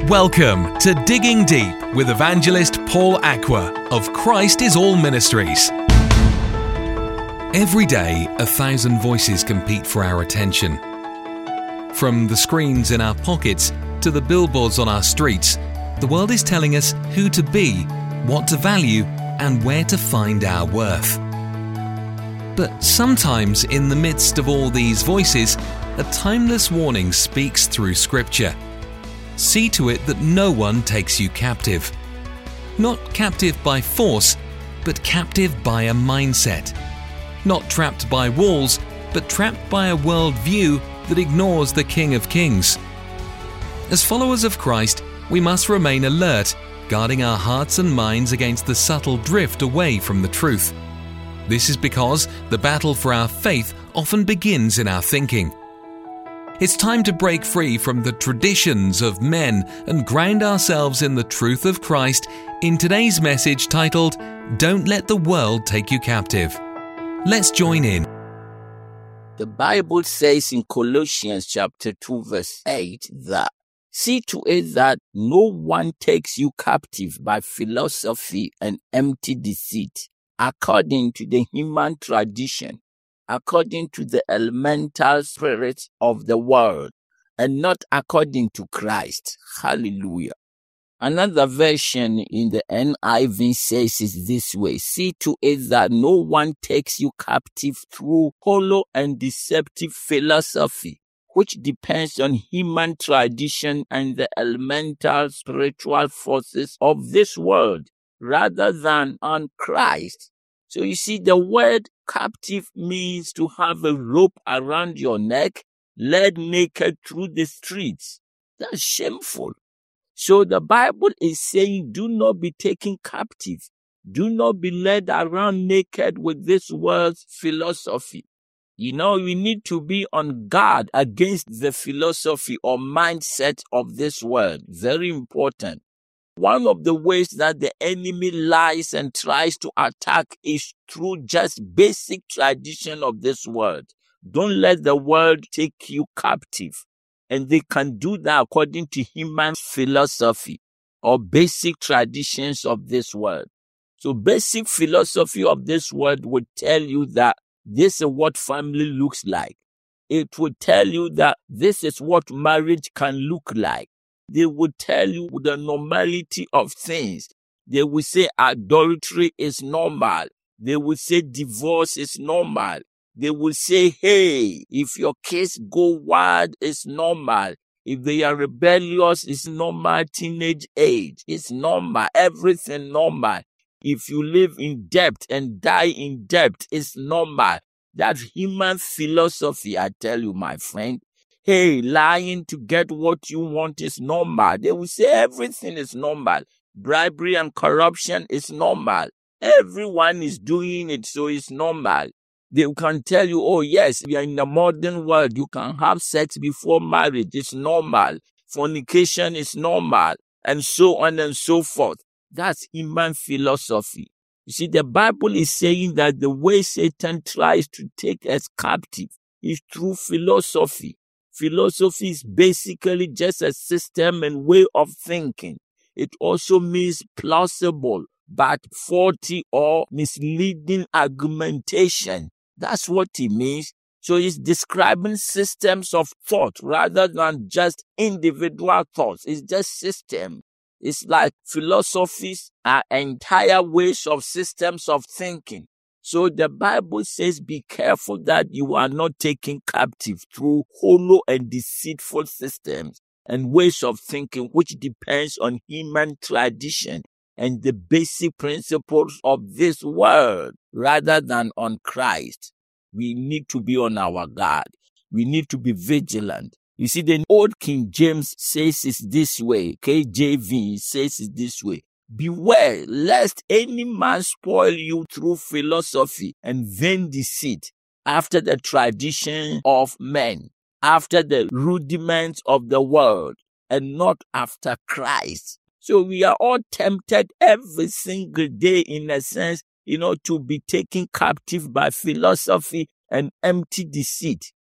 Welcome to Digging Deep with evangelist Paul Aqua of Christ is All Ministries. Every day, 1,000 voices compete for our attention. From the screens in our pockets to the billboards on our streets, the world is telling us who to be, what to value, and where to find our worth. But sometimes, in the midst of all these voices, a timeless warning speaks through Scripture. See to it that no one takes you captive. Not captive by force, but captive by a mindset. Not trapped by walls, but trapped by a worldview that ignores the King of Kings. As followers of Christ, we must remain alert, guarding our hearts and minds against the subtle drift away from the truth. This is because the battle for our faith often begins in our thinking. It's time to break free from the traditions of men and ground ourselves in the truth of Christ in today's message titled, Don't Let the World Take You Captive. Let's join in. The Bible says in Colossians chapter 2 verse 8 that, see to it that no one takes you captive by philosophy and empty deceit, according to the human tradition, according to the elemental spirit of the world, and not according to Christ. Hallelujah. Another version in the NIV says it this way, see to it that no one takes you captive through hollow and deceptive philosophy, which depends on human tradition and the elemental spiritual forces of this world, rather than on Christ. So you see, the word captive means to have a rope around your neck, led naked through the streets. That's shameful. So the Bible is saying, do not be taken captive. Do not be led around naked with this world's philosophy. You know, we need to be on guard against the philosophy or mindset of this world. Very important. One of the ways that the enemy lies and tries to attack is through just basic tradition of this world. Don't let the world take you captive. And they can do that according to human philosophy or basic traditions of this world. So basic philosophy of this world would tell you that this is what family looks like. It would tell you that this is what marriage can look like. They would tell you the normality of things. They would say adultery is normal. They would say divorce is normal. They would say, hey, if your kids go wild, it's normal. If they are rebellious, it's normal. Teenage age, it's normal. Everything normal. If you live in debt and die in debt, it's normal. That's human philosophy, I tell you, my friend. Hey, lying to get what you want is normal. They will say everything is normal. Bribery and corruption is normal. Everyone is doing it, so it's normal. They can tell you, oh yes, we are in the modern world. You can have sex before marriage. It's normal. Fornication is normal. And so on and so forth. That's human philosophy. You see, the Bible is saying that the way Satan tries to take us captive is through philosophy. Philosophy is basically just a system and way of thinking. It also means plausible, but faulty or misleading argumentation. That's what it means. So it's describing systems of thought rather than just individual thoughts. It's just system. It's like philosophies are entire ways of systems of thinking. So the Bible says, be careful that you are not taken captive through hollow and deceitful systems and ways of thinking, which depends on human tradition and the basic principles of this world, rather than on Christ. We need to be on our guard. We need to be vigilant. You see, the old King James says it this way. KJV says it this way. Beware lest any man spoil you through philosophy and vain deceit, after the tradition of men, after the rudiments of the world, and not after Christ. So we are all tempted every single day, in a sense, to be taken captive by philosophy and empty deceit.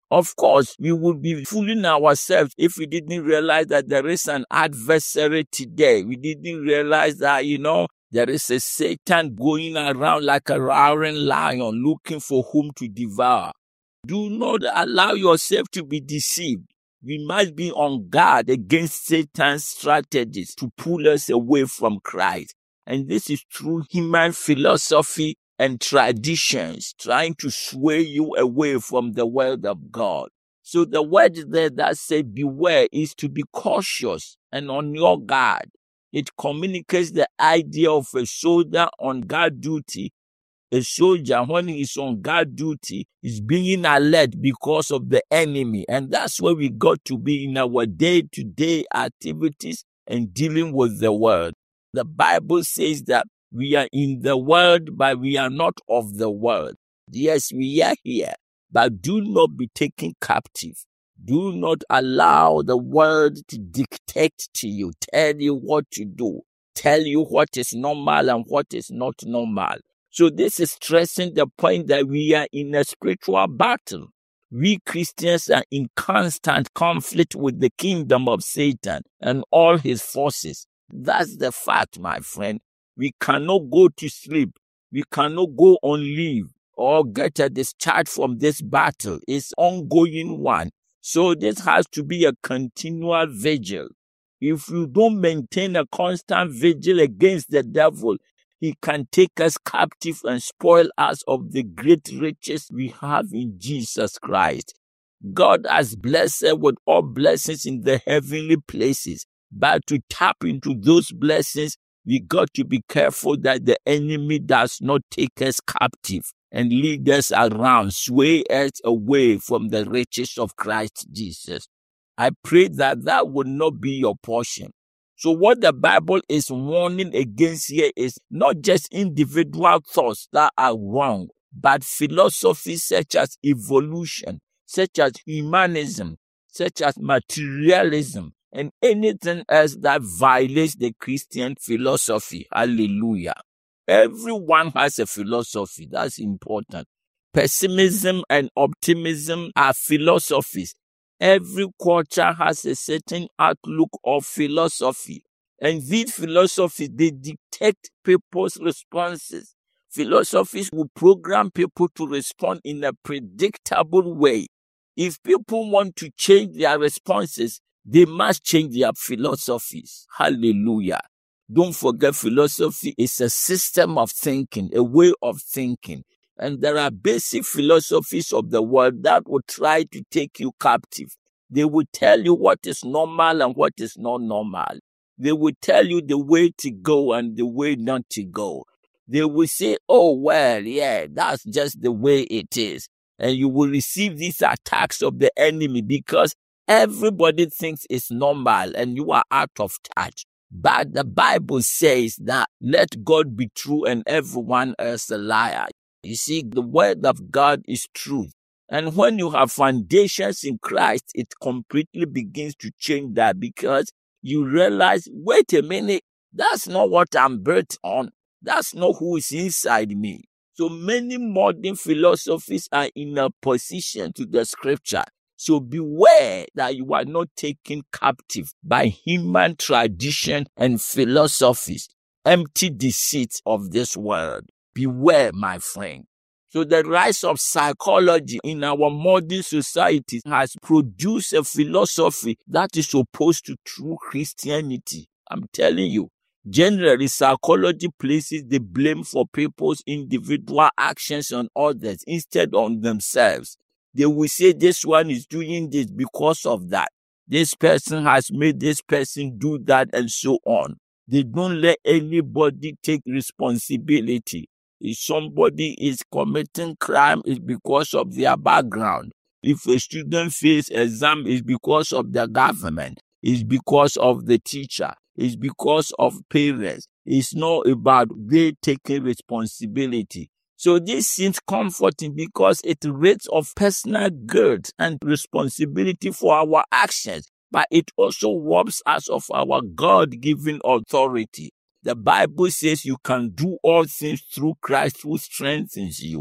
Of course, we would be fooling ourselves if we didn't realize that there is an adversary today. We didn't realize that, there is a Satan going around like a roaring lion looking for whom to devour. Do not allow yourself to be deceived. We must be on guard against Satan's strategies to pull us away from Christ. And this is through human philosophy and traditions trying to sway you away from the word of God. So the word there that says beware is to be cautious and on your guard. It communicates the idea of a soldier on guard duty. A soldier, when he is on guard duty, is being alert because of the enemy. And that's where we got to be in our day-to-day activities and dealing with the world. The Bible says that we are in the world, but we are not of the world. Yes, we are here, but do not be taken captive. Do not allow the world to dictate to you, tell you what to do, tell you what is normal and what is not normal. So this is stressing the point that we are in a spiritual battle. We Christians are in constant conflict with the kingdom of Satan and all his forces. That's the fact, my friend. We cannot go to sleep. We cannot go on leave or get a discharge from this battle. It's an ongoing one. So this has to be a continual vigil. If you don't maintain a constant vigil against the devil, he can take us captive and spoil us of the great riches we have in Jesus Christ. God has blessed us with all blessings in the heavenly places. But to tap into those blessings, we got to be careful that the enemy does not take us captive and lead us around, sway us away from the riches of Christ Jesus. I pray that that would not be your portion. So what the Bible is warning against here is not just individual thoughts that are wrong, but philosophies such as evolution, such as humanism, such as materialism, and anything else that violates the Christian philosophy. Hallelujah. Everyone has a philosophy. That's important. Pessimism and optimism are philosophies. Every culture has a certain outlook of philosophy. And these philosophies, they dictate people's responses. Philosophies will program people to respond in a predictable way. If people want to change their responses, they must change their philosophies. Hallelujah. Don't forget, philosophy is a system of thinking, a way of thinking. And there are basic philosophies of the world that will try to take you captive. They will tell you what is normal and what is not normal. They will tell you the way to go and the way not to go. They will say, oh, well, yeah, that's just the way it is. And you will receive these attacks of the enemy because everybody thinks it's normal and you are out of touch. But the Bible says that let God be true and everyone else a liar. You see, the word of God is truth. And when you have foundations in Christ, it completely begins to change that because you realize, wait a minute, that's not what I'm built on. That's not who is inside me. So many modern philosophies are in opposition to the scripture. So beware that you are not taken captive by human tradition and philosophies, empty deceit of this world. Beware, my friend. So the rise of psychology in our modern society has produced a philosophy that is opposed to true Christianity. I'm telling you, generally psychology places the blame for people's individual actions on others instead of themselves. They will say this one is doing this because of that. This person has made this person do that and so on. They don't let anybody take responsibility. If somebody is committing crime, it's because of their background. If a student fails exam, it's because of the government. It's because of the teacher. It's because of parents. It's not about they taking responsibility. So this seems comforting because it rates of personal guilt and responsibility for our actions, but it also robs us of our God-given authority. The Bible says you can do all things through Christ who strengthens you.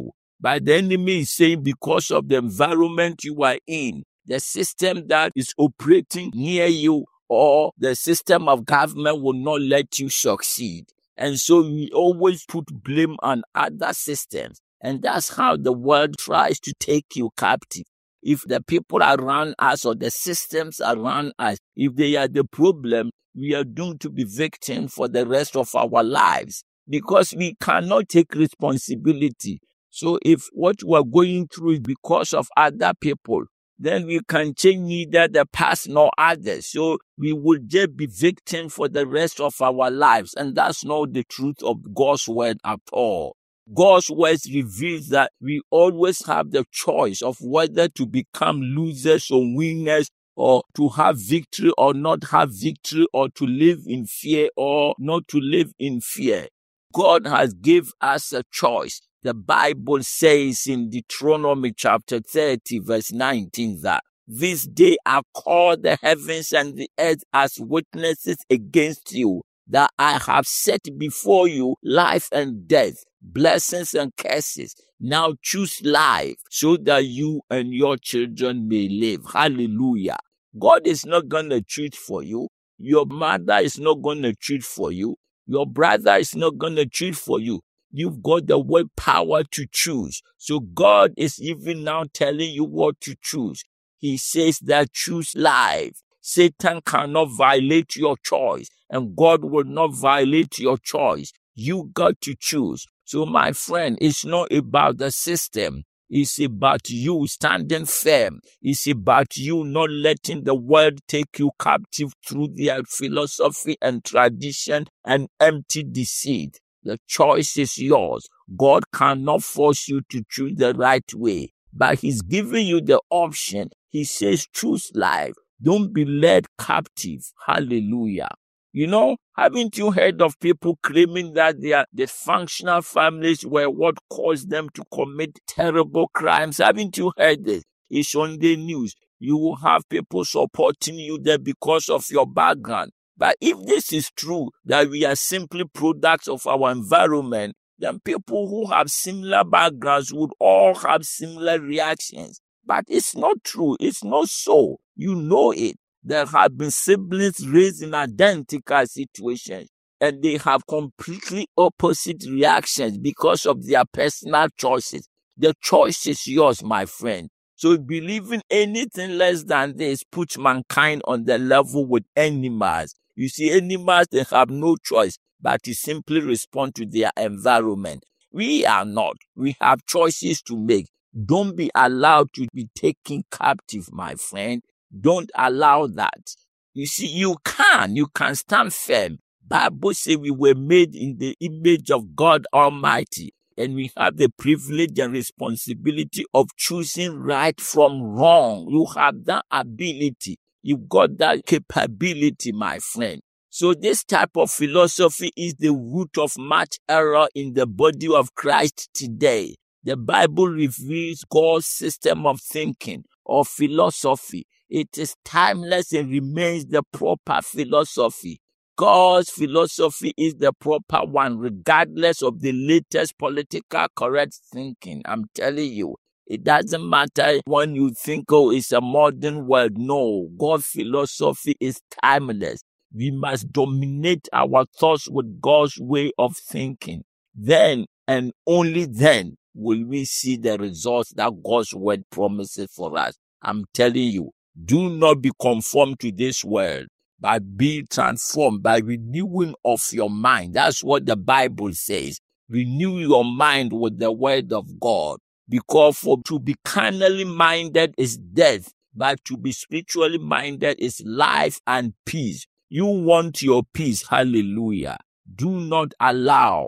But the enemy is saying because of the environment you are in, the system that is operating near you, or the system of government will not let you succeed. And so we always put blame on other systems. And that's how the world tries to take you captive. If the people around us or the systems around us, if they are the problem, we are doomed to be victims for the rest of our lives because we cannot take responsibility. So if what we are going through is because of other people, then we can change neither the past nor others. So we will just be victims for the rest of our lives. And that's not the truth of God's word at all. God's word reveals that we always have the choice of whether to become losers or winners, or to have victory or not have victory, or to live in fear or not to live in fear. God has given us a choice. The Bible says in Deuteronomy chapter 30, verse 19, that this day I call the heavens and the earth as witnesses against you, that I have set before you life and death, blessings and curses. Now choose life so that you and your children may live. Hallelujah. God is not going to choose for you. Your mother is not going to choose for you. Your brother is not going to choose for you. You've got the willpower to choose. So God is even now telling you what to choose. He says that choose life. Satan cannot violate your choice, and God will not violate your choice. You got to choose. So my friend, it's not about the system. It's about you standing firm. It's about you not letting the world take you captive through their philosophy and tradition and empty deceit. The choice is yours. God cannot force you to choose the right way, but He's giving you the option. He says, choose life. Don't be led captive. Hallelujah. You know, haven't you heard of people claiming that their dysfunctional families were what caused them to commit terrible crimes? Haven't you heard this? It's on the news. You will have people supporting you there because of your background. But if this is true, that we are simply products of our environment, then people who have similar backgrounds would all have similar reactions. But it's not true. It's not so. You know it. There have been siblings raised in identical situations, and they have completely opposite reactions because of their personal choices. The choice is yours, my friend. So believing anything less than this puts mankind on the level with animals. You see, animals, they have no choice but to simply respond to their environment. We are not. We have choices to make. Don't be allowed to be taken captive, my friend. Don't allow that. You see, you can stand firm. Bible says we were made in the image of God Almighty, and we have the privilege and responsibility of choosing right from wrong. You have that ability. You've got that capability, my friend. So this type of philosophy is the root of much error in the body of Christ today. The Bible reveals God's system of thinking or philosophy. It is timeless and remains the proper philosophy. God's philosophy is the proper one, regardless of the latest political correct thinking. I'm telling you, it doesn't matter when you think, oh, it's a modern world. No, God's philosophy is timeless. We must dominate our thoughts with God's way of thinking. Then and only then will we see the results that God's word promises for us. I'm telling you, do not be conformed to this world, but be transformed by renewing of your mind. That's what the Bible says. Renew your mind with the word of God. Because to be carnally minded is death, but to be spiritually minded is life and peace. You want your peace. Hallelujah. Do not allow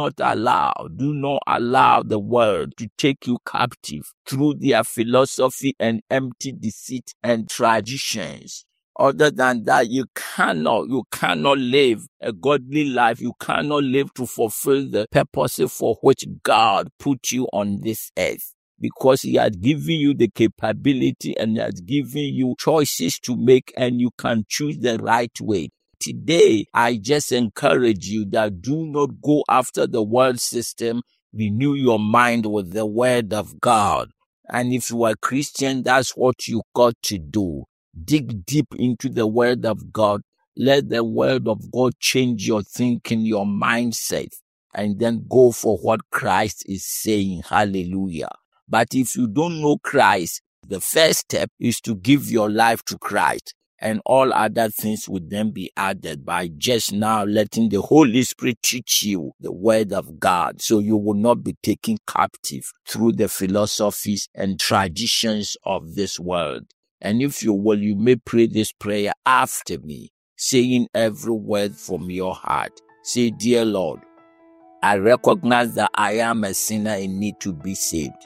the world to take you captive through their philosophy and empty deceit and traditions. Other than that, you cannot live a godly life. You cannot live to fulfill the purposes for which God put you on this earth. Because He has given you the capability and He has given you choices to make, and you can choose the right way. Today, I just encourage you that do not go after the world system. Renew your mind with the Word of God. And if you are a Christian, that's what you got to do. Dig deep into the Word of God. Let the Word of God change your thinking, your mindset, and then go for what Christ is saying. Hallelujah. But if you don't know Christ, the first step is to give your life to Christ, and all other things would then be added by just now letting the Holy Spirit teach you the Word of God, so you will not be taken captive through the philosophies and traditions of this world. And if you will, you may pray this prayer after me, saying every word from your heart. Say, Dear Lord, I recognize that I am a sinner in need to be saved.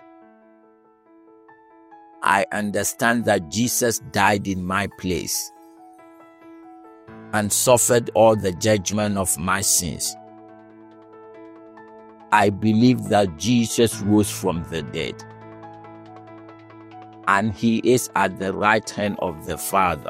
I understand that Jesus died in my place and suffered all the judgment of my sins. I believe that Jesus rose from the dead, and he is at the right hand of the Father.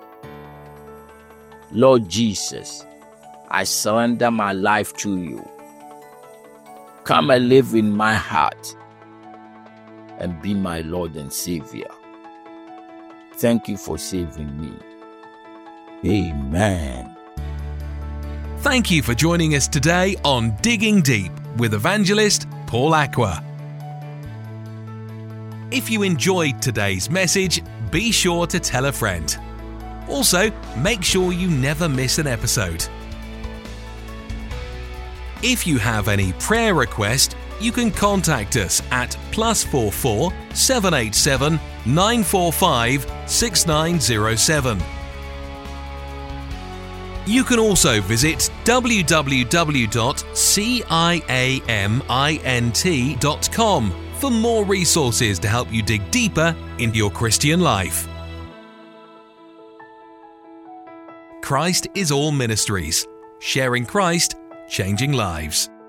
Lord Jesus, I surrender my life to you. Come and live in my heart and be my Lord and Savior. Thank you for saving me. Amen. Thank you for joining us today on Digging Deep with evangelist Paul Aqua. If you enjoyed today's message, be sure to tell a friend. Also, make sure you never miss an episode. If you have any prayer request, you can contact us at +44 787 945 6907. You can also visit www.ciamint.com for more resources to help you dig deeper into your Christian life. Christ is All Ministries, sharing Christ, changing lives.